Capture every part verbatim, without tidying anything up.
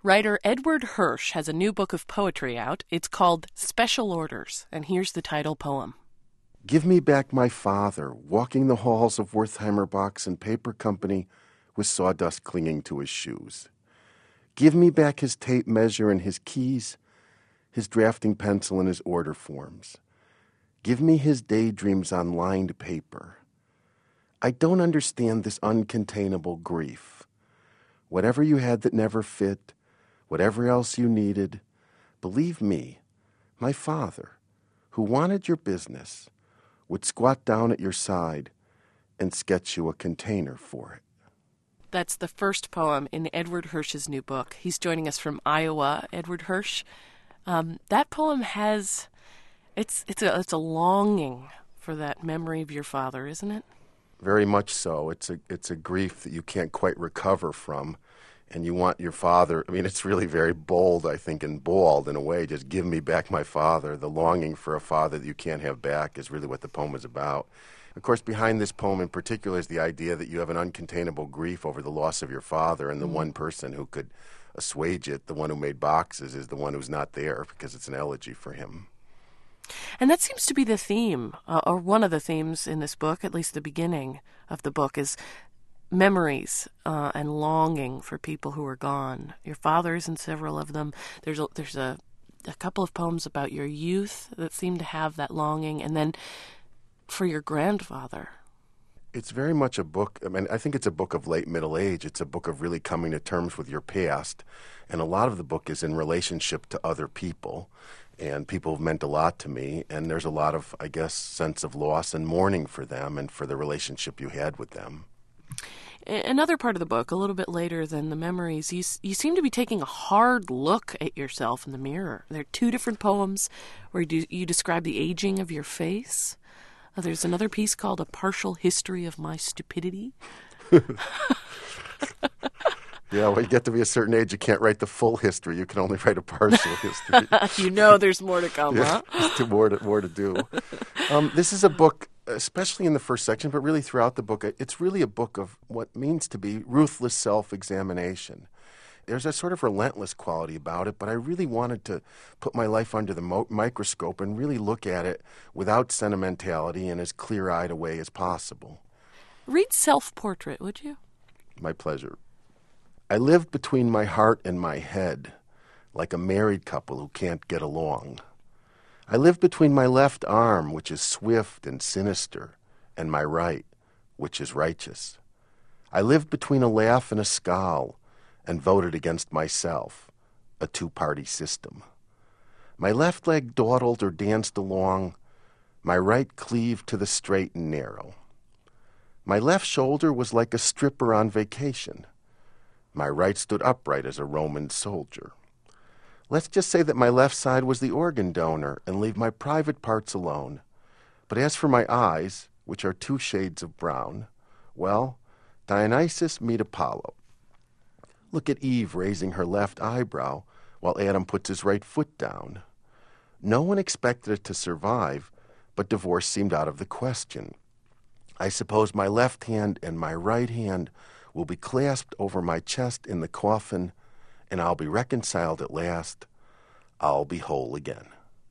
Writer Edward Hirsch has a new book of poetry out. It's called Special Orders, and here's the title poem. Give me back my father, walking the halls of Wertheimer Box and Paper Company with sawdust clinging to his shoes. Give me back his tape measure and his keys, his drafting pencil and his order forms. Give me his daydreams on lined paper. I don't understand this uncontainable grief. Whatever you had that never fit, whatever else you needed, believe me, my father, who wanted your business, would squat down at your side and sketch you a container for it. That's the first poem in Edward Hirsch's new book. He's joining us from Iowa. Edward Hirsch, um, that poem has, it's it's a, it's a longing for that memory of your father, isn't it? Very much so. It's a it's a grief that you can't quite recover from. And you want your father, I mean, it's really very bold, I think, and bald in a way. Just give me back my father. The longing for a father that you can't have back is really what the poem is about. Of course, behind this poem in particular is the idea that you have an uncontainable grief over the loss of your father, and the mm-hmm. one person who could assuage it, the one who made boxes, is the one who's not there because it's an elegy for him. And that seems to be the theme, uh, or one of the themes in this book, at least the beginning of the book, is memories uh, and longing for people who are gone. Your father's in several of them. There's a, there's a, a couple of poems about your youth that seem to have that longing, and then for your grandfather. It's very much a book, I mean, I think it's a book of late middle age. It's a book of really coming to terms with your past, and a lot of the book is in relationship to other people, and people have meant a lot to me, and there's a lot of, I guess, sense of loss and mourning for them and for the relationship you had with them. Another part of the book, a little bit later than the memories, you you seem to be taking a hard look at yourself in the mirror. There are two different poems where you, do, you describe the aging of your face. Uh, there's another piece called A Partial History of My Stupidity. Yeah, when you get to be a certain age, you can't write the full history. You can only write a partial history. You know there's more to come, yeah, huh? There's more to, more to do. Um, this is a book, especially in the first section, but really throughout the book, it's really a book of what means to be ruthless self-examination. There's a sort of relentless quality about it, but I really wanted to put my life under the mo- microscope and really look at it without sentimentality and as clear-eyed a way as possible. Read Self-Portrait, would you? My pleasure. I lived between my heart and my head, like a married couple who can't get along. I lived between my left arm, which is swift and sinister, and my right, which is righteous. I lived between a laugh and a scowl, and voted against myself, a two-party system. My left leg dawdled or danced along, my right cleaved to the straight and narrow. My left shoulder was like a stripper on vacation. My right stood upright as a Roman soldier. Let's just say that my left side was the organ donor and leave my private parts alone. But as for my eyes, which are two shades of brown, well, Dionysus meet Apollo. Look at Eve raising her left eyebrow while Adam puts his right foot down. No one expected it to survive, but divorce seemed out of the question. I suppose my left hand and my right hand will be clasped over my chest in the coffin, and I'll be reconciled at last. I'll be whole again.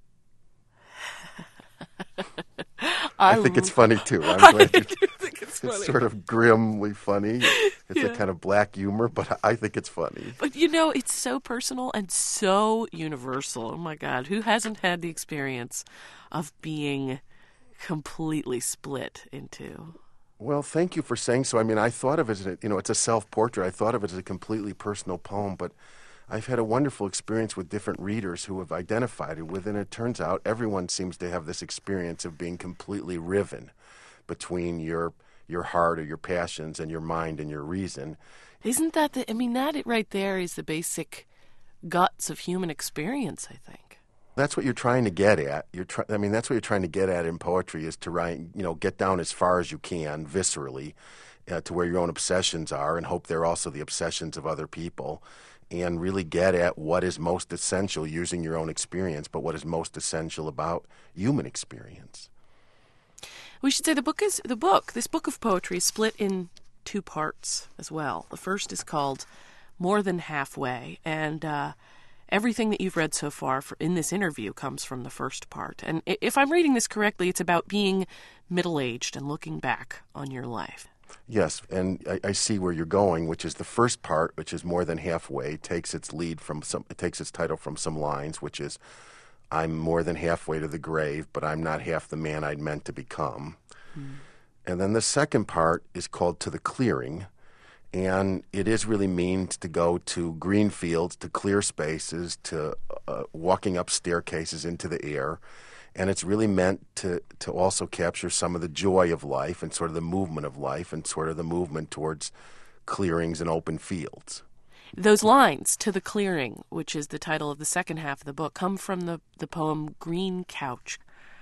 I, I think it's funny, too. I'm glad you think it's funny. It's sort of grimly funny. It's yeah. a kind of black humor, but I think it's funny. But, you know, it's so personal and so universal. Oh, my God. Who hasn't had the experience of being completely split into? Well, thank you for saying so. I mean, I thought of it as, a, you know, it's a self-portrait. I thought of it as a completely personal poem, but I've had a wonderful experience with different readers who have identified it with, and it turns out everyone seems to have this experience of being completely riven between your your heart or your passions and your mind and your reason. Isn't that the, I mean, that right there is the basic guts of human experience, I think. That's what you're trying to get at. You're try, I mean, that's what you're trying to get at in poetry is to write, you know, get down as far as you can, viscerally, uh, to where your own obsessions are, and hope they're also the obsessions of other people, and really get at what is most essential using your own experience, but what is most essential about human experience. We should say the book is the book. This book of poetry is split in two parts as well. The first is called more than halfway, and uh, everything that you've read so far for, in this interview comes from the first part. And if I'm reading this correctly, it's about being middle-aged and looking back on your life. Yes, and I, I see where you're going, which is the first part, which is more than halfway, takes its lead from some, it takes its title from some lines, which is, I'm more than halfway to the grave, but I'm not half the man I'd meant to become. Mm. And then the second part is called To the Clearing, and it is really means to go to green fields, to clear spaces, to uh, walking up staircases into the air. And it's really meant to, to also capture some of the joy of life and sort of the movement of life and sort of the movement towards clearings and open fields. Those lines, To the Clearing, which is the title of the second half of the book, come from the, the poem Green Couch.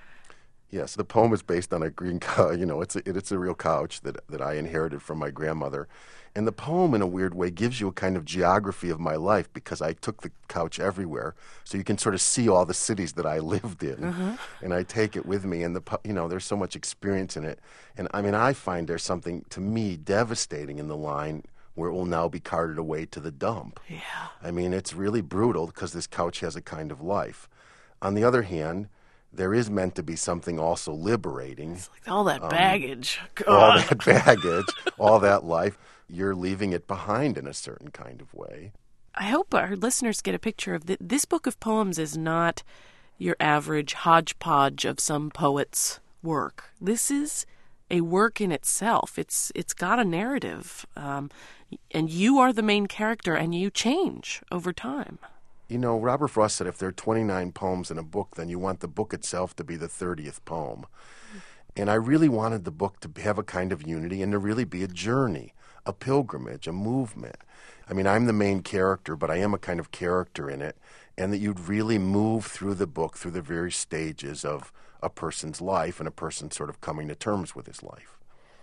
Yes, the poem is based on a green couch. You know, it's a, it's a real couch that, that I inherited from my grandmother. And the poem, in a weird way, gives you a kind of geography of my life because I took the couch everywhere. So you can sort of see all the cities that I lived in. Uh-huh. And I take it with me. And, the you know, there's so much experience in it. And, I mean, I find there's something, to me, devastating in the line where it will now be carted away to the dump. Yeah. I mean, it's really brutal because this couch has a kind of life. On the other hand, there is meant to be something also liberating. It's like all that baggage. Um, all that baggage, all that life. You're leaving it behind in a certain kind of way. I hope our listeners get a picture of th- this book of poems is not your average hodgepodge of some poet's work. This is a work in itself. It's it's got a narrative, um, and you are the main character, and you change over time. You know, Robert Frost said if there are twenty-nine poems in a book, then you want the book itself to be the thirtieth poem. And I really wanted the book to have a kind of unity and to really be a journey, a pilgrimage, a movement. I mean, I'm the main character, but I am a kind of character in it, and that you'd really move through the book through the various stages of a person's life and a person sort of coming to terms with his life.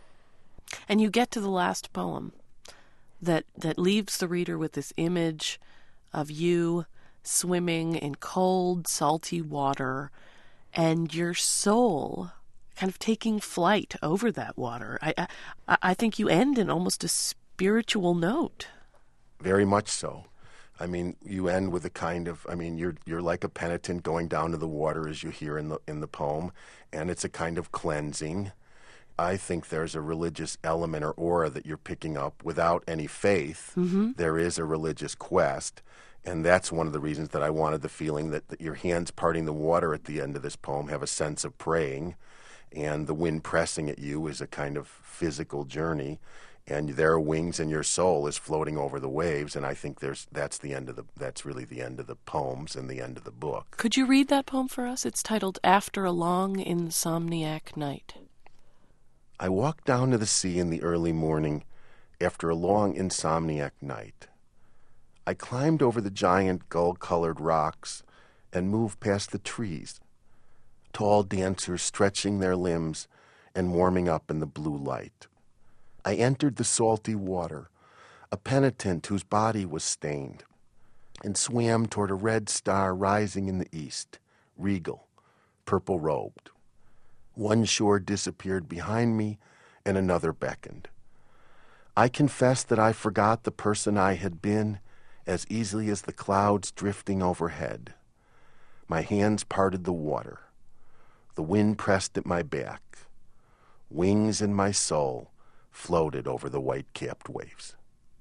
And you get to the last poem that that leaves the reader with this image of you swimming in cold, salty water, and your soul kind of taking flight over that water. I, I, I think you end in almost a spiritual note. Very much so. I mean, you end with a kind of, I mean, you're you're like a penitent going down to the water, as you hear in the in the poem, and it's a kind of cleansing. I think there's a religious element or aura that you're picking up without any faith. Mm-hmm. There is a religious quest, and that's one of the reasons that I wanted the feeling that, that your hands parting the water at the end of this poem have a sense of praying, and the wind pressing at you is a kind of physical journey, and there are wings and your soul is floating over the waves, and I think there's that's the end of the that's really the end of the poems and the end of the book. Could you read that poem for us? It's titled After a Long Insomniac Night. I walked down to the sea in the early morning after a long insomniac night. I climbed over the giant gull-colored rocks and moved past the trees, tall dancers stretching their limbs and warming up in the blue light. I entered the salty water, a penitent whose body was stained, and swam toward a red star rising in the east, regal, purple-robed. One shore disappeared behind me, and another beckoned. I confessed that I forgot the person I had been as easily as the clouds drifting overhead. My hands parted the water. The wind pressed at my back. Wings in my soul floated over the white-capped waves.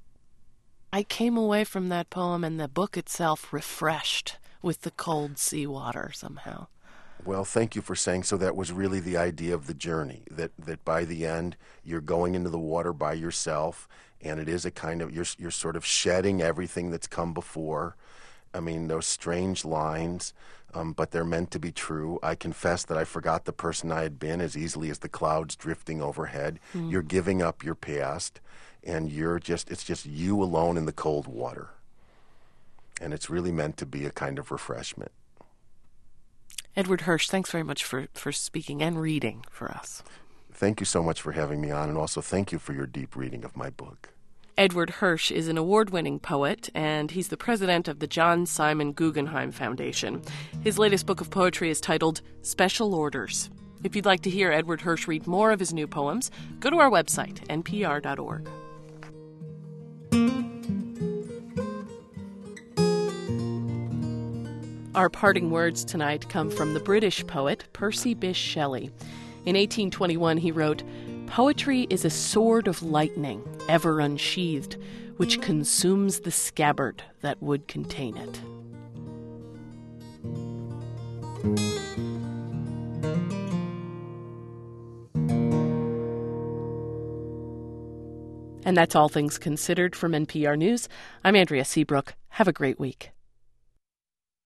I came away from that poem and the book itself refreshed with the cold seawater somehow. Well, thank you for saying so. That was really the idea of the journey, that, that by the end you're going into the water by yourself, and it is a kind of, you're, you're sort of shedding everything that's come before. I mean, those strange lines, um, but they're meant to be true. I confess that I forgot the person I had been as easily as the clouds drifting overhead. Mm. You're giving up your past, and you're just, it's just you alone in the cold water. And it's really meant to be a kind of refreshment. Edward Hirsch, thanks very much for, for speaking and reading for us. Thank you so much for having me on, and also thank you for your deep reading of my book. Edward Hirsch is an award-winning poet, and he's the president of the John Simon Guggenheim Foundation. His latest book of poetry is titled Special Orders. If you'd like to hear Edward Hirsch read more of his new poems, go to our website, n p r dot org. Our parting words tonight come from the British poet Percy Bysshe Shelley. In eighteen twenty-one, he wrote, "Poetry is a sword of lightning, ever unsheathed, which consumes the scabbard that would contain it." And that's All Things Considered from N P R News. I'm Andrea Seabrook. Have a great week.